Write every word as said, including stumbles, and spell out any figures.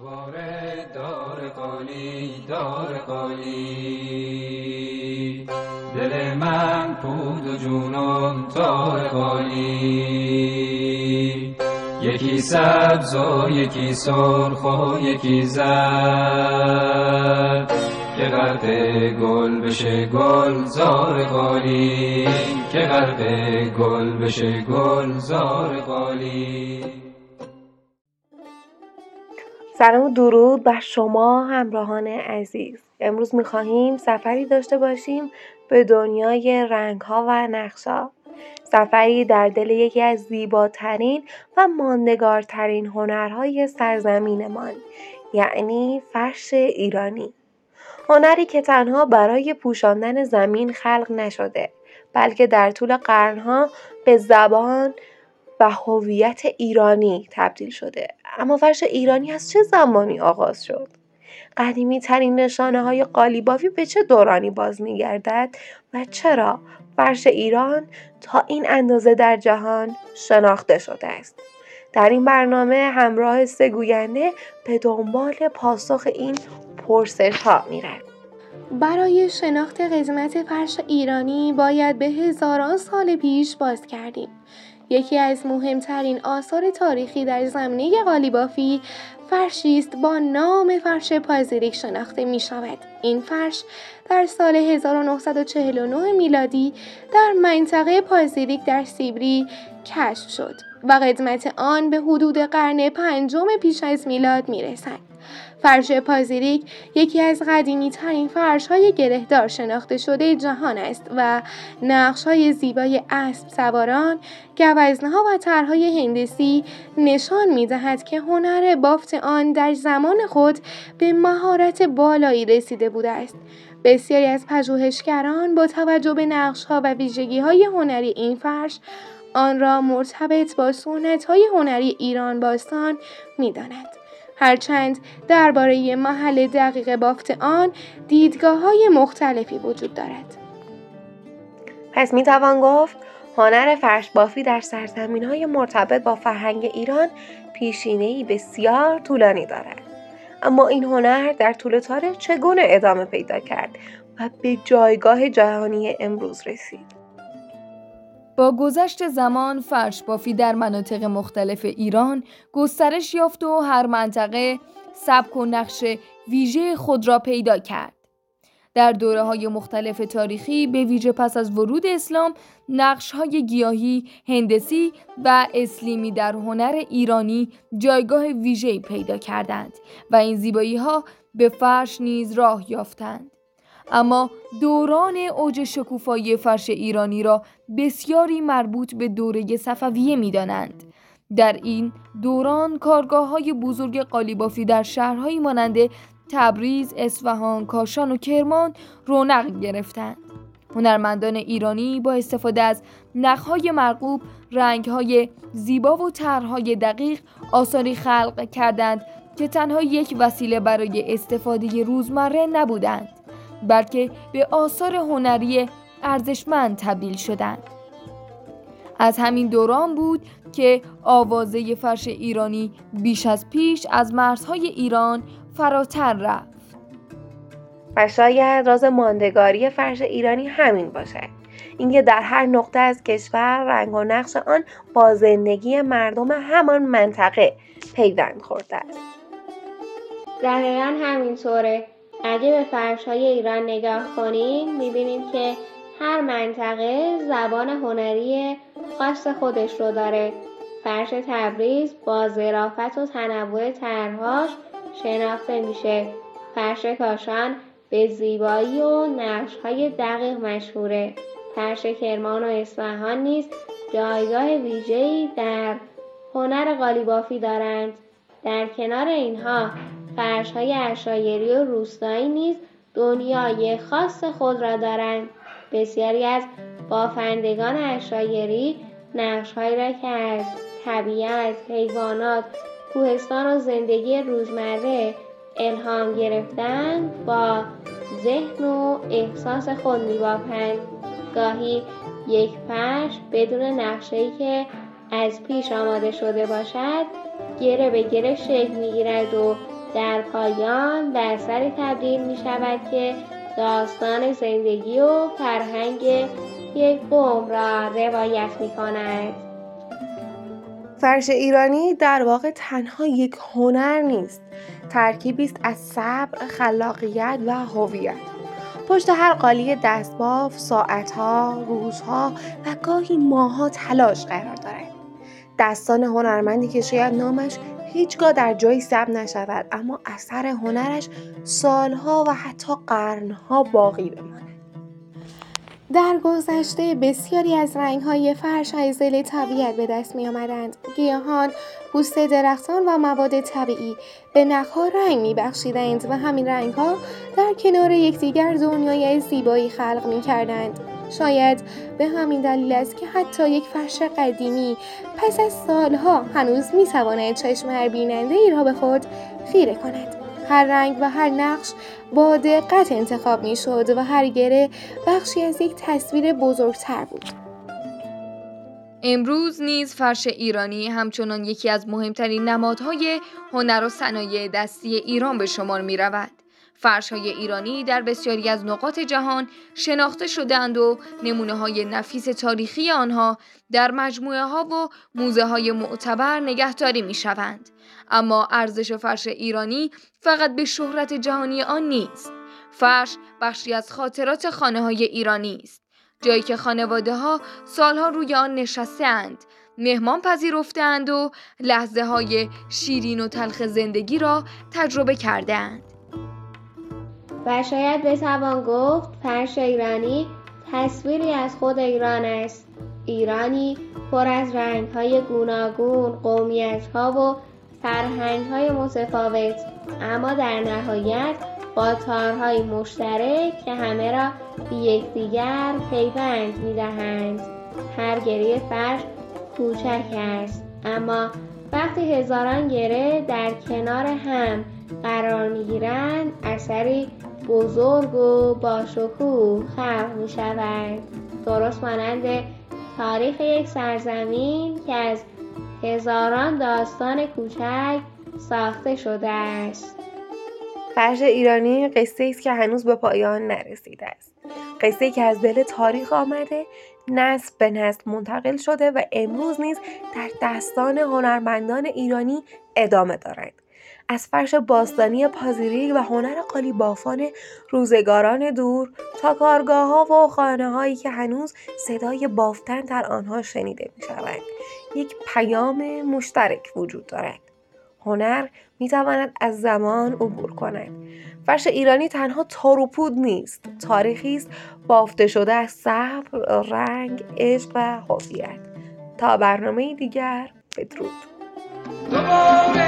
دوباره دار قالی دار قالی، دل من پود و جونم تار قالی، یکی سبز و یکی سرخ و یکی زرد، که غرق گل بشه گل زار قالی، که غرق گل بشه گل زار قالی. سلام و درود بر شما همراهان عزیز. امروز می‌خواهیم سفری داشته باشیم به دنیای رنگ‌ها و نقش‌ها. سفری در دل یکی از زیباترین و ماندگارترین هنرهای سرزمینمان، یعنی فرش ایرانی. هنری که تنها برای پوشاندن زمین خلق نشده، بلکه در طول قرن‌ها به زبان و هویت ایرانی تبدیل شده. اما فرش ایرانی از چه زمانی آغاز شد؟ قدیمی ترین نشانه های قالیبافی به چه دورانی باز می گردد و چرا فرش ایران تا این اندازه در جهان شناخته شده است؟ در این برنامه همراه سه گوینده به دنبال پاسخ این پرسش ها می رویم. برای شناخت قدمت فرش ایرانی باید به هزاران سال پیش باز گردیم. یکی از مهمترین آثار تاریخی در زمینه قالیبافی فرشی است با نام فرش پازیریک شناخته می شود. این فرش در سال هزار و نهصد و چهل و نه میلادی در منطقه پازیریک در سیبری کشف شد و قدمت آن به حدود قرن پنجم پیش از میلاد می رسد. فرش پازیریک یکی از قدیمی ترین فرش های گرهدار شناخته شده جهان است و نقش های زیبای اسب سواران، گوزنها و طرحهای هندسی نشان می دهد که هنر بافت آن در زمان خود به مهارت بالایی رسیده بوده است. بسیاری از پژوهشگران با توجه به نقش ها و ویژگی های هنری این فرش آن را مرتبط با سنت های هنری ایران باستان می دانند. هرچند درباره محل دقیق بافت آن دیدگاه‌های مختلفی وجود دارد. پس می‌توان گفت هنر فرش بافی در سرزمین‌های مرتبط با فرهنگ ایران پیشینه‌ای بسیار طولانی دارد. اما این هنر در طول تاریخ چگونه ادامه پیدا کرد و به جایگاه جهانی امروز رسید؟ با گذشت زمان فرش بافی در مناطق مختلف ایران گسترش یافت و هر منطقه سبک و نقش ویژه خود را پیدا کرد. در دوره‌های مختلف تاریخی به ویژه پس از ورود اسلام نقش‌های گیاهی، هندسی و اسلیمی در هنر ایرانی جایگاه ویژه‌ای پیدا کردند و این زیبایی‌ها به فرش نیز راه یافتند. اما دوران اوج شکوفایی فرش ایرانی را بسیاری مربوط به دوره صفویه می‌دانند. در این دوران کارگاه‌های بزرگ قالیبافی در شهرهایی مانند تبریز، اصفهان، کاشان و کرمان رونق گرفتند. هنرمندان ایرانی با استفاده از نخ‌های مرغوب، رنگ‌های زیبا و طرح‌های دقیق آثاری خلق کردند که تنها یک وسیله برای استفاده روزمره نبودند، بلکه به آثار هنری ارزشمند تبدیل شدند. از همین دوران بود که آوازه فرش ایرانی بیش از پیش از مرزهای ایران فراتر رفت. و شاید راز ماندگاری فرش ایرانی همین باشد، اینکه در هر نقطه از کشور رنگ و نقش آن با زندگی مردم همان منطقه پیوند خورده است. دقیقاً همینطوره. اگه به فرش‌های ایران نگاه کنیم می‌بینیم که هر منطقه زبان هنری خاص خودش رو داره. فرش تبریز با ظرافت و تنوع طرح‌هاش شناخته میشه. فرش کاشان به زیبایی و نقش‌های دقیق مشهوره. فرش کرمان و اصفهان نیز جایگاه ویژه‌ای در هنر قالیبافی دارند. در کنار اینها فرش‌های عشایری و روستایی نیز دنیای خاص خود را دارند. بسیاری از بافندگان عشایری نقش‌هایی را که از طبیعت، حیوانات، کوهستان و زندگی روزمره الهام گرفتند با ذهن و احساس خود می‌بافند. گاهی یک فرش بدون نقشه‌ای که از پیش آماده شده باشد گره به گره شکل می‌گیرد و در پایان به اثری تبدیل می شود که داستان زندگی و فرهنگ یک قوم را روایت می کند. فرش ایرانی در واقع تنها یک هنر نیست، ترکیبی است از صبر، خلاقیت و هویت. پشت هر قالی دستباف ساعتها، روزها و گاهی ماه‌ها تلاش قرار دارد. داستان هنرمندی که شاید نامش هیچگاه در جایی ثبت نشود، اما اثر هنرش سالها و حتی قرنها باقی بماند. در گذشته بسیاری از رنگ‌های فرش از دل طبیعت به دست می‌آمدند. گیاهان، پوست درختان و مواد طبیعی به نخها رنگ می‌بخشیدند و همین رنگ‌ها در کنار یکدیگر دنیای زیبایی خلق می‌کردند. شاید به همین دلیل است که حتی یک فرش قدیمی پس از سالها هنوز می‌تواند چشم هر بیننده‌ای را به خود خیره کند. هر رنگ و هر نقش با دقت انتخاب می شد و هر گره بخشی از یک تصویر بزرگتر بود. امروز نیز فرش ایرانی همچنان یکی از مهمترین نمادهای هنر و صنایع دستی ایران به شمار می رود. فرش‌های ایرانی در بسیاری از نقاط جهان شناخته شده‌اند و نمونه‌های نفیس تاریخی آنها در مجموعه‌ها و موزه‌های معتبر نگهداری می‌شوند. اما ارزش فرش ایرانی فقط به شهرت جهانی آن نیست. فرش بخشی از خاطرات خانه‌های ایرانی است، جایی که خانواده‌ها سالها روی آن نشسته‌اند، مهمان پذیرفته‌اند و لحظه‌های شیرین و تلخ زندگی را تجربه کرده‌اند. و شاید بتوان گفت فرش ایرانی تصویری از خود ایران است. ایرانی پر از رنگ‌های گوناگون، قومیت‌ها و فرهنگ‌های متفاوت، اما در نهایت با تارهای مشترک که همه را به یکدیگر پیوند می‌دهند. هر گره فرش کوچک است، اما وقتی هزاران گره در کنار هم قرار می‌گیرند، اثری بزرگ و با شکوه خلق می‌شود. درست مانند تاریخ یک سرزمین که از هزاران داستان کوچک ساخته شده است. فرش ایرانی قصه است که هنوز به پایان نرسیده است. قصه‌ای که از دل تاریخ آمده، نسل به نسل منتقل شده و امروز نیز در دستان هنرمندان ایرانی ادامه دارد. از فرش باستانی پازیریک و هنر قالیبافان روزگاران دور تا کارگاه‌ها و خانه‌هایی که هنوز صدای بافتن در آنها شنیده می‌شود، یک پیام مشترک وجود دارد. هنر می‌تواند از زمان عبور کند. فرش ایرانی تنها تار و پود نیست، تاریخی است بافته شده از صبر، رنگ، عشق و هویت. تا برنامه دیگر، بدرود.